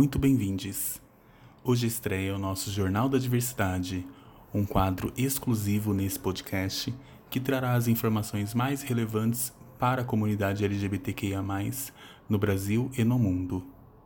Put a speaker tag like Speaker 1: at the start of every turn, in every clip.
Speaker 1: muito bem-vindos. Hoje estreia o nosso Jornal da Diversidade, um quadro exclusivo nesse podcast que trará as informações mais relevantes para a comunidade LGBTQIA+, no Brasil e no mundo.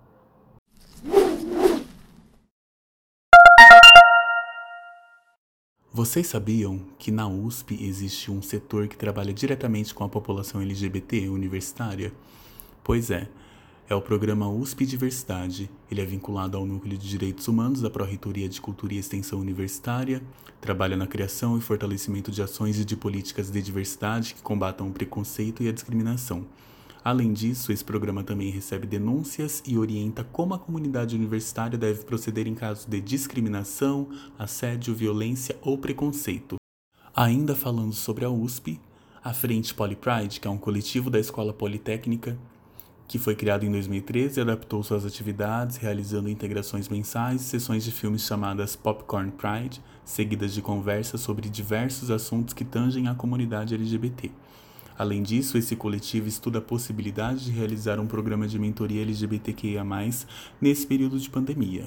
Speaker 1: Vocês sabiam que na USP existe um setor que trabalha diretamente com a população LGBT universitária? Pois é o programa USP Diversidade. Ele é vinculado ao Núcleo de Direitos Humanos da Pró-Reitoria de Cultura e Extensão Universitária, trabalha na criação e fortalecimento de ações e de políticas de diversidade que combatam o preconceito e a discriminação. Além disso, esse programa também recebe denúncias e orienta como a comunidade universitária deve proceder em casos de discriminação, assédio, violência ou preconceito. Ainda falando sobre a USP, a Frente PoliPride, que é um coletivo da Escola Politécnica, que foi criado em 2013 e adaptou suas atividades, realizando integrações mensais e sessões de filmes chamadas Popcorn Pride, seguidas de conversas sobre diversos assuntos que tangem a comunidade LGBT. Além disso, esse coletivo estuda a possibilidade de realizar um programa de mentoria LGBTQIA+, nesse período de pandemia.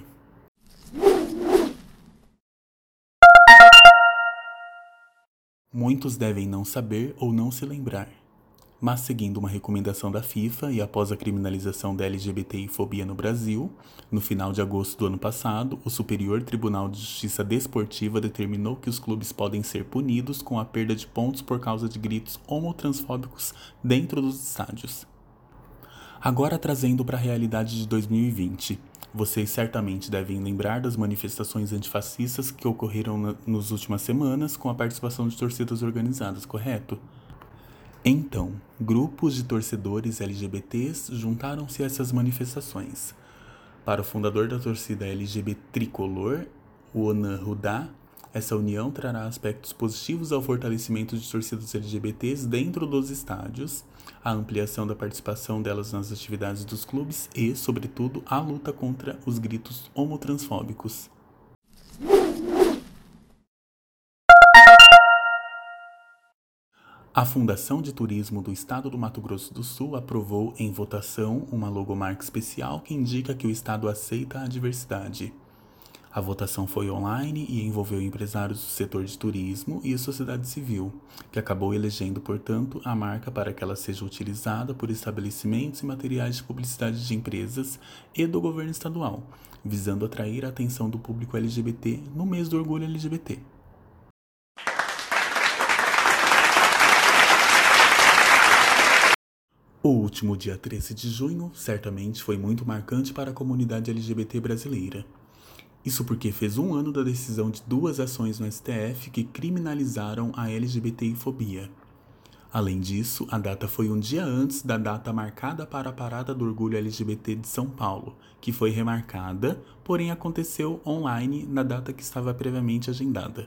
Speaker 1: Muitos devem não saber ou não se lembrar, mas seguindo uma recomendação da FIFA e após a criminalização da LGBTI-fobia no Brasil, no final de agosto do ano passado, o Superior Tribunal de Justiça Desportiva determinou que os clubes podem ser punidos com a perda de pontos por causa de gritos homotransfóbicos dentro dos estádios. Agora trazendo para a realidade de 2020, vocês certamente devem lembrar das manifestações antifascistas que ocorreram nas últimas semanas com a participação de torcidas organizadas, correto? Então, grupos de torcedores LGBTs juntaram-se a essas manifestações. Para o fundador da torcida LGBT Tricolor, o Onan Rudá, essa união trará aspectos positivos ao fortalecimento de torcidas LGBTs dentro dos estádios, a ampliação da participação delas nas atividades dos clubes e, sobretudo, a luta contra os gritos homotransfóbicos. A Fundação de Turismo do Estado do Mato Grosso do Sul aprovou em votação uma logomarca especial que indica que o Estado aceita a diversidade. A votação foi online e envolveu empresários do setor de turismo e a sociedade civil, que acabou elegendo, portanto, a marca para que ela seja utilizada por estabelecimentos e materiais de publicidade de empresas e do governo estadual, visando atrair a atenção do público LGBT no mês do orgulho LGBT. O último dia 13 de junho certamente foi muito marcante para a comunidade LGBT brasileira. Isso porque fez um ano da decisão de duas ações no STF que criminalizaram a LGBTI-fobia. Além disso, a data foi um dia antes da data marcada para a Parada do Orgulho LGBT de São Paulo, que foi remarcada, porém aconteceu online na data que estava previamente agendada.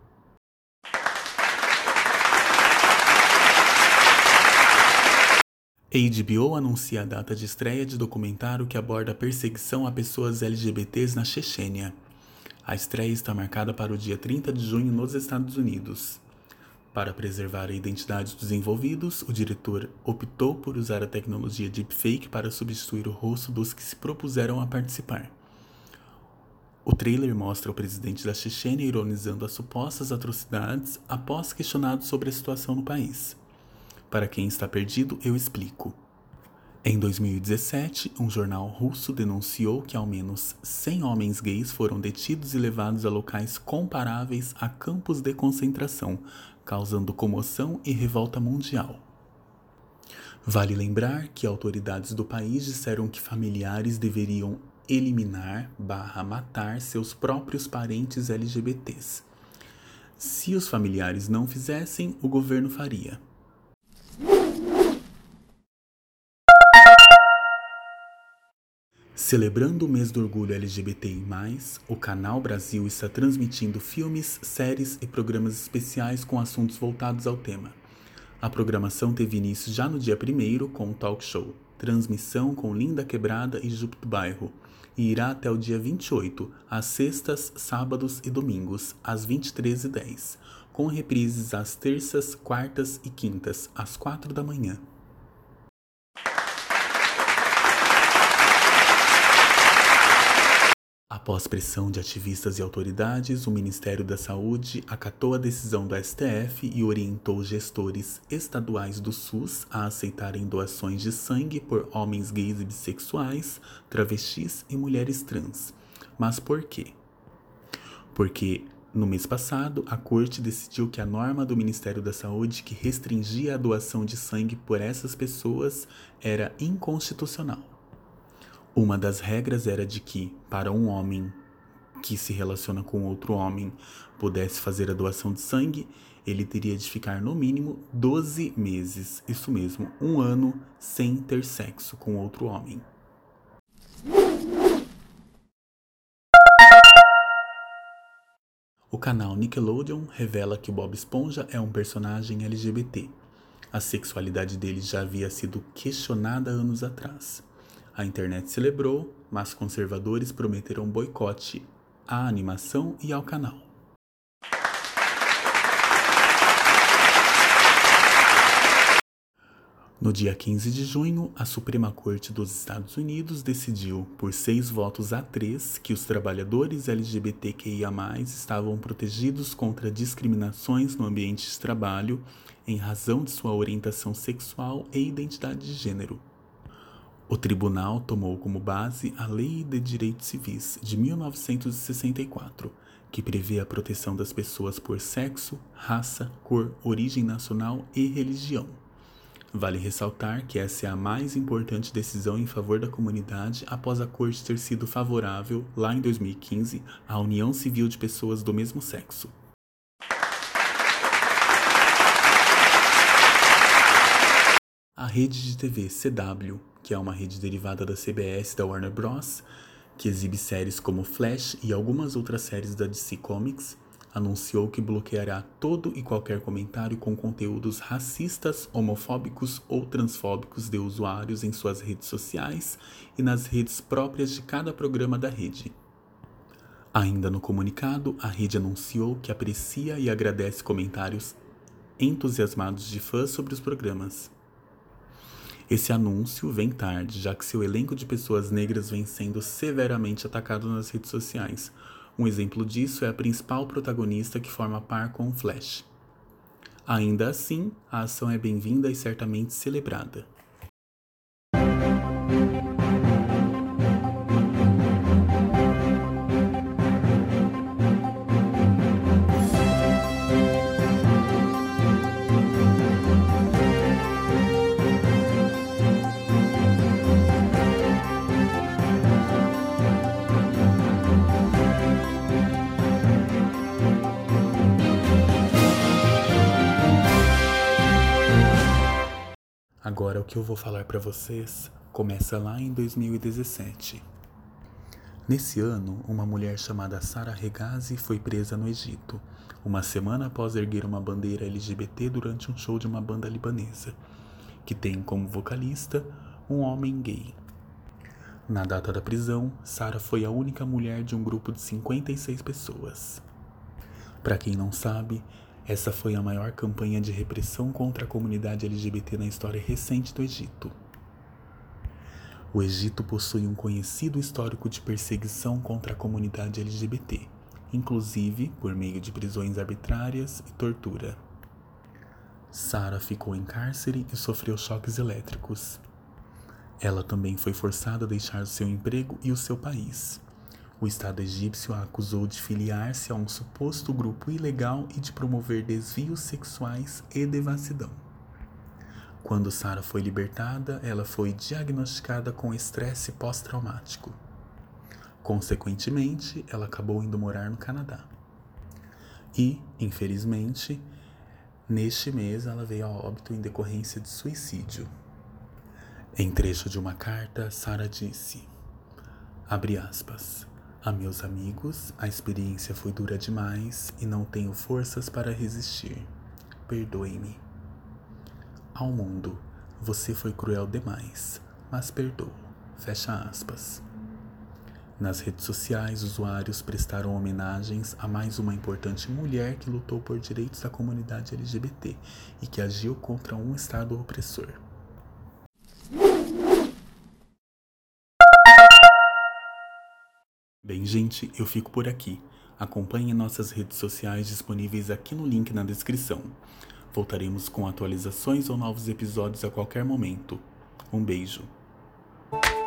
Speaker 1: A HBO anuncia a data de estreia de documentário que aborda a perseguição a pessoas LGBTs na Chechênia. A estreia está marcada para o dia 30 de junho nos Estados Unidos. Para preservar a identidade dos envolvidos, o diretor optou por usar a tecnologia deepfake para substituir o rosto dos que se propuseram a participar. O trailer mostra o presidente da Chechênia ironizando as supostas atrocidades após questionado sobre a situação no país. Para quem está perdido, eu explico. Em 2017, um jornal russo denunciou que ao menos 100 homens gays foram detidos e levados a locais comparáveis a campos de concentração, causando comoção e revolta mundial. Vale lembrar que autoridades do país disseram que familiares deveriam eliminar/matar seus próprios parentes LGBTs. Se os familiares não fizessem, o governo faria. Celebrando o mês do orgulho LGBTI+, o Canal Brasil está transmitindo filmes, séries e programas especiais com assuntos voltados ao tema. A programação teve início já no dia 1º com o talk show Transmissão com Linda Quebrada e Jupe do Bairro, e irá até o dia 28, às sextas, sábados e domingos, às 23h10, com reprises às terças, quartas e quintas, às 4 da manhã. Após pressão de ativistas e autoridades, o Ministério da Saúde acatou a decisão do STF e orientou gestores estaduais do SUS a aceitarem doações de sangue por homens gays e bissexuais, travestis e mulheres trans. Mas por quê? Porque no mês passado, a Corte decidiu que a norma do Ministério da Saúde que restringia a doação de sangue por essas pessoas era inconstitucional. Uma das regras era de que, para um homem que se relaciona com outro homem pudesse fazer a doação de sangue, ele teria de ficar no mínimo 12 meses, isso mesmo, 1 ano, sem ter sexo com outro homem. O canal Nickelodeon revela que Bob Esponja é um personagem LGBT. A sexualidade dele já havia sido questionada anos atrás. A internet celebrou, mas conservadores prometeram boicote à animação e ao canal. No dia 15 de junho, a Suprema Corte dos Estados Unidos decidiu, por 6 votos a 3, que os trabalhadores LGBTQIA+, estavam protegidos contra discriminações no ambiente de trabalho em razão de sua orientação sexual e identidade de gênero. O tribunal tomou como base a Lei de Direitos Civis de 1964, que prevê a proteção das pessoas por sexo, raça, cor, origem nacional e religião. Vale ressaltar que essa é a mais importante decisão em favor da comunidade após a Corte ter sido favorável, lá em 2015, à união civil de pessoas do mesmo sexo. A rede de TV CW, que é uma rede derivada da CBS da Warner Bros., que exibe séries como Flash e algumas outras séries da DC Comics, anunciou que bloqueará todo e qualquer comentário com conteúdos racistas, homofóbicos ou transfóbicos de usuários em suas redes sociais e nas redes próprias de cada programa da rede. Ainda no comunicado, a rede anunciou que aprecia e agradece comentários entusiasmados de fãs sobre os programas. Esse anúncio vem tarde, já que seu elenco de pessoas negras vem sendo severamente atacado nas redes sociais. Um exemplo disso é a principal protagonista que forma par com o Flash. Ainda assim, a ação é bem-vinda e certamente celebrada. Agora o que eu vou falar para vocês começa lá em 2017. Nesse ano, uma mulher chamada Sara Regazi foi presa no Egito, uma semana após erguer uma bandeira LGBT durante um show de uma banda libanesa, que tem como vocalista um homem gay. Na data da prisão, Sara foi a única mulher de um grupo de 56 pessoas. Para quem não sabe, essa foi a maior campanha de repressão contra a comunidade LGBT na história recente do Egito. O Egito possui um conhecido histórico de perseguição contra a comunidade LGBT, inclusive por meio de prisões arbitrárias e tortura. Sara ficou em cárcere e sofreu choques elétricos. Ela também foi forçada a deixar o seu emprego e o seu país. O Estado egípcio a acusou de filiar-se a um suposto grupo ilegal e de promover desvios sexuais e devassidão. Quando Sara foi libertada, ela foi diagnosticada com estresse pós-traumático. Consequentemente, ela acabou indo morar no Canadá. E, infelizmente, neste mês ela veio a óbito em decorrência de suicídio. Em trecho de uma carta, Sara disse, abre aspas, a meus amigos, a experiência foi dura demais e não tenho forças para resistir. Perdoe-me. Ao mundo, você foi cruel demais, mas perdoo. Fecha aspas. Nas redes sociais, usuários prestaram homenagens a mais uma importante mulher que lutou por direitos da comunidade LGBT e que agiu contra um Estado opressor. Bem, gente, eu fico por aqui. Acompanhe nossas redes sociais disponíveis aqui no link na descrição. Voltaremos com atualizações ou novos episódios a qualquer momento. Um beijo.